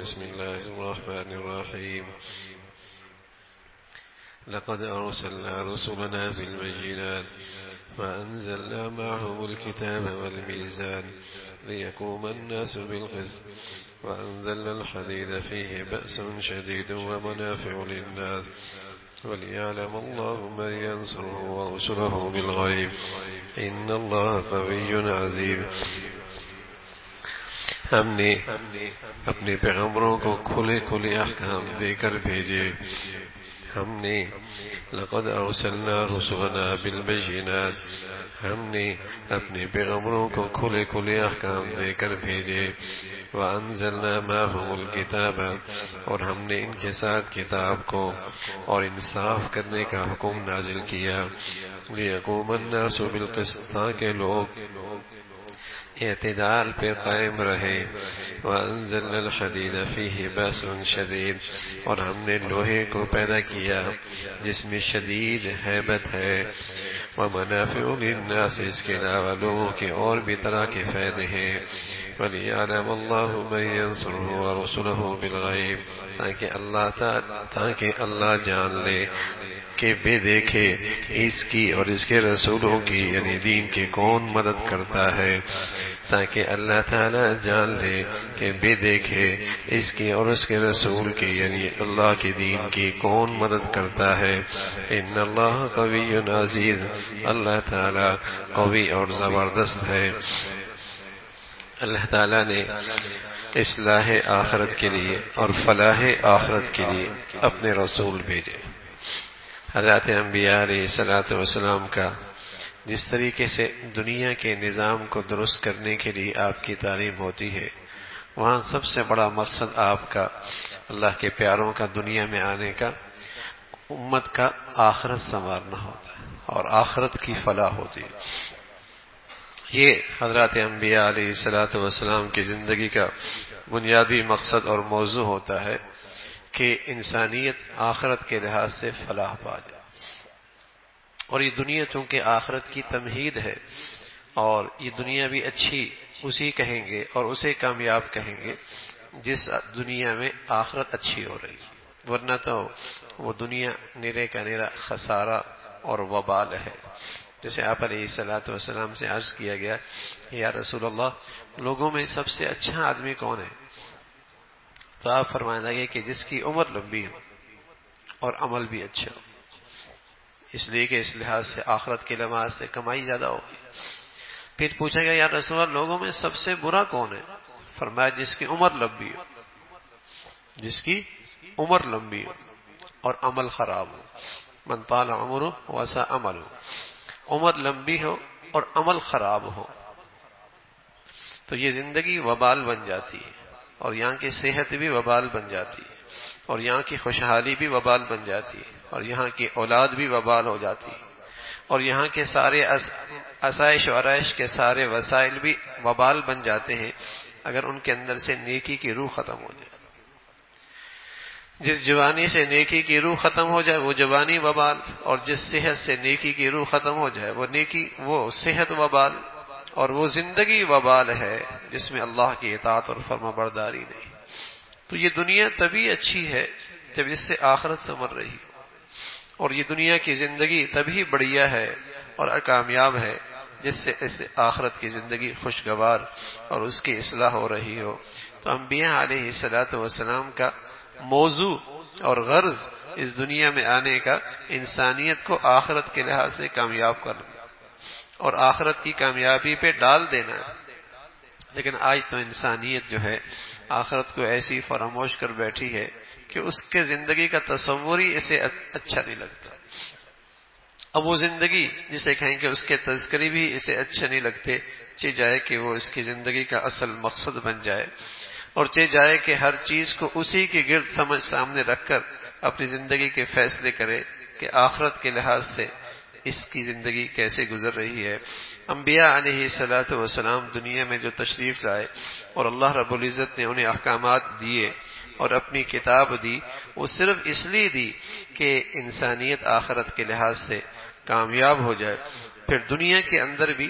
بسم الله الرحمن الرحيم لقد أرسلنا رسلنا بالبينات وأنزلنا معهم الكتاب والميزان ليقوم الناس بالقسط وأنزلنا الحديد فيه بأس شديد ومنافع للناس وليعلم الله من ينصره ورسله بالغيب إن الله قوي عزيز. ہم نے اپنے پیغمبروں کو کھلے کھلے احکام دے کر بھیجے. ہم نے لقد ارسلنا رسلنا بالبینات، ہم نے اپنے پیغمبروں کو کھلے کھلے احکام دے کر بھیجے. وانزلنا معهم الکتاب، اور ہم نے ان کے ساتھ کتاب کو اور انصاف کرنے کا حکم نازل کیا. لیقوم الناس بالقسط، تاکہ لوگ اعتدال پر قائم رہے. وانزلنا الحدید فیہ باس شدید، اور ہم نے لوہے کو پیدا کیا جس میں شدید ہیبت ہے. ومنافع للناس، اس کے علاوہ لوگوں کے اور بھی طرح کے فائدے ہیں. وَلِيَعْلَمَ اللَّهُ مَن يَنصُرُهُ وَرُسُلَهُ بِالْغَيْبِ، تاکہ اللہ جان لے کہ بے دیکھے اس کی اور اس کے رسولوں کی، یعنی دین کی کون مدد کرتا ہے. تاکہ اللہ تعالی جان لے کہ بے دیکھے اس کی اور اس کے رسول کی، یعنی اللہ کے دین کی کون مدد کرتا ہے. ان اللہ قوی عزیز، اللہ تعالی قوی اور زبردست ہے. اللہ تعالی نے اصلاح آخرت کے لیے اور فلاح آخرت کے لیے اپنے رسول بھیجے. حضرات انبیاء علیہ الصلوۃ والسلام کا جس طریقے سے دنیا کے نظام کو درست کرنے کے لیے آپ کی تعلیم ہوتی ہے، وہاں سب سے بڑا مقصد آپ کا، اللہ کے پیاروں کا دنیا میں آنے کا، امت کا آخرت سنوارنا ہوتا ہے اور آخرت کی فلاح ہوتی ہے. یہ حضرات انبیاء علیہ الصلوۃ والسلام کی زندگی کا بنیادی مقصد اور موضوع ہوتا ہے کہ انسانیت آخرت کے لحاظ سے فلاح پا جائے. اور یہ دنیا چونکہ آخرت کی تمہید ہے، اور یہ دنیا بھی اچھی اسی کہیں گے اور اسے کامیاب کہیں گے جس دنیا میں آخرت اچھی ہو رہی، ورنہ تو وہ دنیا نیرے کا نیرا خسارہ اور وبال ہے. جیسے آپ علیہ الصلوۃ والسلام سے عرض کیا گیا، یا رسول اللہ، لوگوں میں سب سے اچھا آدمی کون ہے؟ تو آپ فرمانے لگے کہ جس کی عمر لمبی ہو اور عمل بھی اچھا ہو، اس لیے کہ اس لحاظ سے آخرت کے لحاظ سے کمائی زیادہ ہوگی. پھر پوچھا گیا، یا رسول اللہ، لوگوں میں سب سے برا کون ہے؟ فرمایا جس کی عمر لمبی ہو، جس کی عمر لمبی ہو اور عمل خراب ہو. من طال عمره وساء عمله، عمر لمبی ہو اور عمل خراب ہو تو یہ زندگی وبال بن جاتی ہے، اور یہاں کی صحت بھی وبال بن جاتی ہے، اور یہاں کی خوشحالی بھی وبال بن جاتی ہے، اور یہاں کی اولاد بھی وبال ہو جاتی ہے، اور یہاں کے سارے آسائش و آرائش کے سارے وسائل بھی وبال بن جاتے ہیں اگر ان کے اندر سے نیکی کی روح ختم ہو جائے. جس جوانی سے نیکی کی روح ختم ہو جائے وہ جوانی وبال، اور جس صحت سے نیکی کی روح ختم ہو جائے وہ صحت وبال، اور وہ زندگی وبال ہے جس میں اللہ کی اطاعت اور فرما برداری نہیں. تو یہ دنیا تبھی اچھی ہے جب اس سے آخرت سنور رہی، اور یہ دنیا کی زندگی تبھی بڑھیا ہے اور کامیاب ہے جس سے اس آخرت کی زندگی خوشگوار اور اس کی اصلاح ہو رہی ہو. تو انبیاء علیہ الصلوۃ والسلام کا موضوع اور غرض اس دنیا میں آنے کا انسانیت کو آخرت کے لحاظ سے کامیاب کرنا اور آخرت کی کامیابی پہ ڈال دینا ہے. لیکن آج تو انسانیت جو ہے آخرت کو ایسی فراموش کر بیٹھی ہے کہ اس کے زندگی کا تصور ہی اسے اچھا نہیں لگتا. اب وہ زندگی جسے کہیں کہ اس کے تذکرے بھی اسے اچھے نہیں لگتے، چاہے جائے کہ وہ اس کی زندگی کا اصل مقصد بن جائے، اور چاہے جائے کہ ہر چیز کو اسی کے گرد سامنے رکھ کر اپنی زندگی کے فیصلے کرے کہ آخرت کے لحاظ سے اس کی زندگی کیسے گزر رہی ہے. انبیاء علیہ الصلوۃ والسلام دنیا میں جو تشریف لائے اور اللہ رب العزت نے انہیں احکامات دیے اور اپنی کتاب دی، وہ صرف اس لیے دی کہ انسانیت آخرت کے لحاظ سے کامیاب ہو جائے. پھر دنیا کے اندر بھی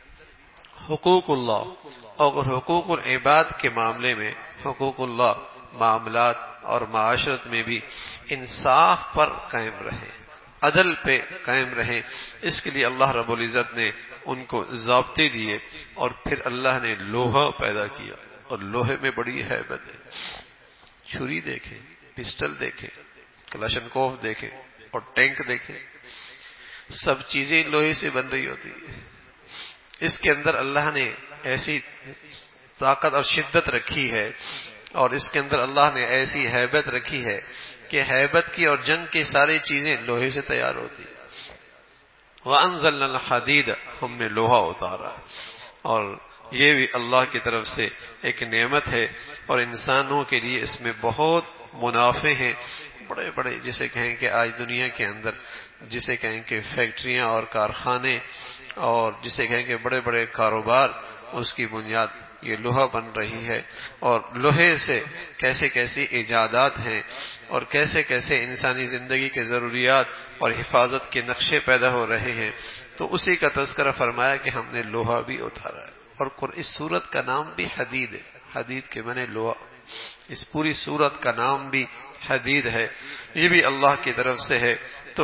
حقوق اللہ اور حقوق العباد کے معاملے میں حقوق اللہ معاملات اور معاشرت میں بھی انصاف پر قائم رہیں، عدل پہ قائم رہیں۔ اس کے لیے اللہ رب العزت نے ان کو ضابطے دیے، اور پھر اللہ نے لوہا پیدا کیا، اور لوہے میں بڑی ہیبت ہے۔ چھری دیکھیں، پسٹل دیکھیں، کلاشنکوف دیکھیں اور ٹینک دیکھیں، سب چیزیں لوہے سے بن رہی ہوتی ہیں۔ اس کے اندر اللہ نے ایسی طاقت اور شدت رکھی ہے، اور اس کے اندر اللہ نے ایسی ہیبت رکھی ہے کہ ہیبت کی اور جنگ کی ساری چیزیں لوہے سے تیار ہوتی ہیں۔ وَأَنزَلْنَا الْحَدِيدَ، ہم نے لوہا اتارا، اور یہ بھی اللہ کی طرف سے ایک نعمت ہے، اور انسانوں کے لیے اس میں بہت منافع ہیں، بڑے بڑے، جسے کہیں کہ آج دنیا کے اندر جسے کہیں کہ فیکٹریاں اور کارخانے، اور جسے کہیں کہ بڑے بڑے کاروبار، اس کی بنیاد یہ لوہا بن رہی ہے۔ اور لوہے سے کیسے کیسی ایجادات ہیں، اور کیسے کیسے انسانی زندگی کے ضروریات اور حفاظت کے نقشے پیدا ہو رہے ہیں، تو اسی کا تذکرہ فرمایا کہ ہم نے لوہا بھی اتارا ہے۔ اور اس سورت کا نام بھی حدید ہے، حدید کے معنی لوہا، اس پوری سورت کا نام بھی حدید ہے، یہ بھی اللہ کی طرف سے ہے۔ تو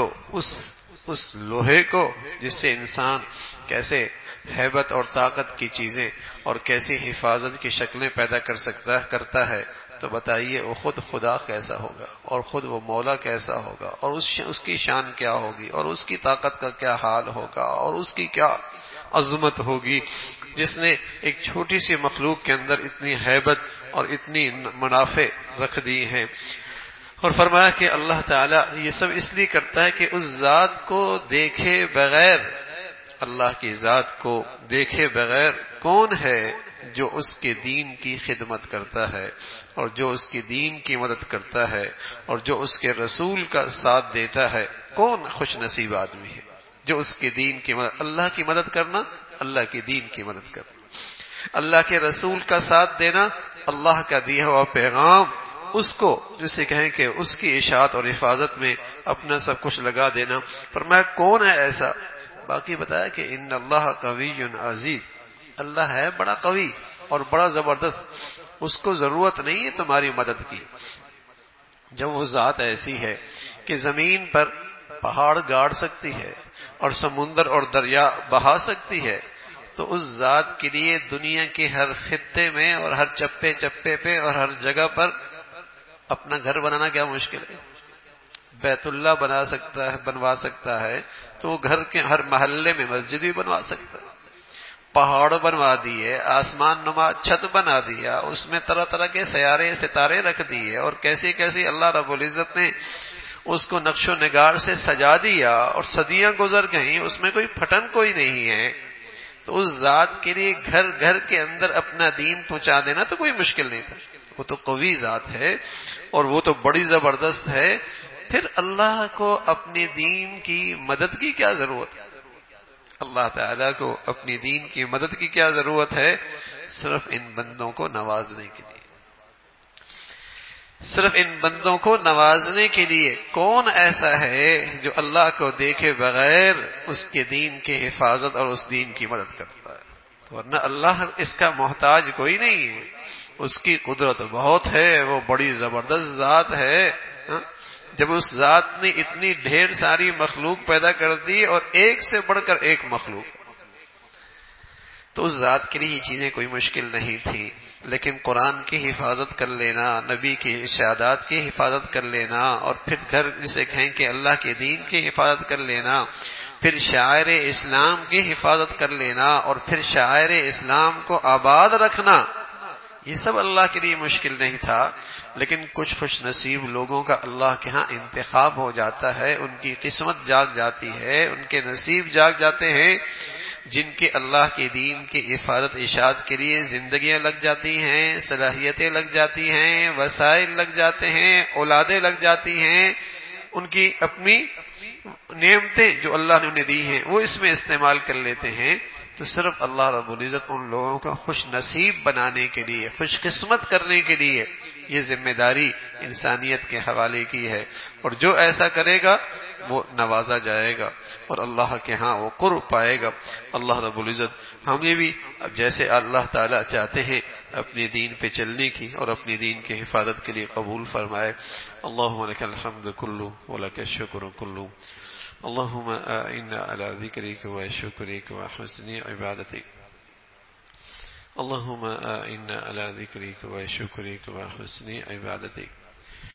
اس لوہے کو، جس سے انسان کیسے ہیبت اور طاقت کی چیزیں اور کیسی حفاظت کی شکلیں پیدا کرتا ہے، تو بتائیے وہ خود خدا کیسا ہوگا، اور خود وہ مولا کیسا ہوگا، اور اس کی شان کیا ہوگی، اور اس کی طاقت کا کیا حال ہوگا، اور اس کی کیا عظمت ہوگی، جس نے ایک چھوٹی سی مخلوق کے اندر اتنی ہیبت اور اتنی منافع رکھ دی ہیں۔ اور فرمایا کہ اللہ تعالیٰ یہ سب اس لیے کرتا ہے کہ اس ذات کو دیکھے بغیر، اللہ کی ذات کو دیکھے بغیر کون ہے جو اس کے دین کی خدمت کرتا ہے، اور جو اس کے دین کی مدد کرتا ہے، اور جو اس کے رسول کا ساتھ دیتا ہے، کون خوش نصیب آدمی ہے جو اس کے دین کی مدد، اللہ کی مدد کرنا، اللہ کے دین کی مدد کرنا، اللہ کے رسول کا ساتھ دینا، اللہ کا دیا ہوا پیغام اس کو، جسے کہیں کہ اس کی اشاعت اور حفاظت میں اپنا سب کچھ لگا دینا۔ فرمایا کون ہے ایسا؟ باقی بتایا کہ ان اللہ قوی عزیز، اللہ ہے بڑا قوی اور بڑا زبردست، اس کو ضرورت نہیں ہے تمہاری مدد کی۔ جب وہ ذات ایسی ہے کہ زمین پر پہاڑ گاڑ سکتی ہے اور سمندر اور دریا بہا سکتی ہے، تو اس ذات کے لیے دنیا کے ہر خطے میں اور ہر چپے چپے پہ اور ہر جگہ پر اپنا گھر بنانا کیا مشکل ہے؟ بیت اللہ بنوا سکتا ہے، تو وہ گھر کے ہر محلے میں مسجد بھی بنوا سکتا ہے، پہاڑ بنوا دیے، آسمان نما چھت بنا دیا، اس میں طرح طرح کے سیارے ستارے رکھ دیے، اور کیسی کیسی اللہ رب العزت نے اس کو نقش و نگار سے سجا دیا، اور صدیاں گزر گئیں، اس میں کوئی پھٹن کوئی نہیں ہے۔ تو اس ذات کے لیے گھر گھر کے اندر اپنا دین پہنچا دینا تو کوئی مشکل نہیں تھا، وہ تو قوی ذات ہے اور وہ تو بڑی زبردست ہے۔ پھر اللہ کو اپنے دین کی مدد کی کیا ضرورت ہے؟ اللہ تعالیٰ کو اپنی دین کی مدد کی کیا ضرورت ہے؟ صرف ان بندوں کو نوازنے کے لیے، صرف ان بندوں کو نوازنے کے لیے۔ کون ایسا ہے جو اللہ کو دیکھے بغیر اس کے دین کی حفاظت اور اس دین کی مدد کرتا ہے؟ ورنہ اللہ اس کا محتاج کوئی نہیں ہے، اس کی قدرت بہت ہے، وہ بڑی زبردست ذات ہے۔ جب اس ذات نے اتنی ڈھیر ساری مخلوق پیدا کر دی، اور ایک سے بڑھ کر ایک مخلوق، تو اس ذات کے لیے یہ چیزیں کوئی مشکل نہیں تھی۔ لیکن قرآن کی حفاظت کر لینا، نبی کی ارشادات کی حفاظت کر لینا، اور پھر گھر جسے کہیں کہ اللہ کے دین کی حفاظت کر لینا، پھر شاعر اسلام کی حفاظت کر لینا، اور پھر شاعر اسلام کو آباد رکھنا، یہ سب اللہ کے لیے مشکل نہیں تھا۔ لیکن کچھ خوش نصیب لوگوں کا اللہ کے ہاں انتخاب ہو جاتا ہے، ان کی قسمت جاگ جاتی ہے، ان کے نصیب جاگ جاتے ہیں، جن کے اللہ کے دین کی حفاظت اشاعت کے لیے زندگیاں لگ جاتی ہیں، صلاحیتیں لگ جاتی ہیں، وسائل لگ جاتے ہیں، اولادیں لگ جاتی ہیں، ان کی اپنی نعمتیں جو اللہ نے انہیں دی ہیں وہ اس میں استعمال کر لیتے ہیں۔ تو صرف اللہ رب العزت ان لوگوں کو خوش نصیب بنانے کے لیے، خوش قسمت کرنے کے لیے یہ ذمہ داری انسانیت کے حوالے کی ہے، اور جو ایسا کرے گا وہ نوازا جائے گا اور اللہ کے ہاں وہ قرب پائے گا۔ اللہ رب العزت ہمیں بھی جیسے اللہ تعالیٰ چاہتے ہیں اپنے دین پہ چلنے کی اور اپنے دین کی حفاظت کے لیے قبول فرمائے۔ اللہم لک الحمد کلہ ولک الشکر کلہ، اللہم اعنا علی ذکرک و شکرک و حسن عبادتک، اللہم اعنا علی ذکرک و شکرک و حسن عبادتک۔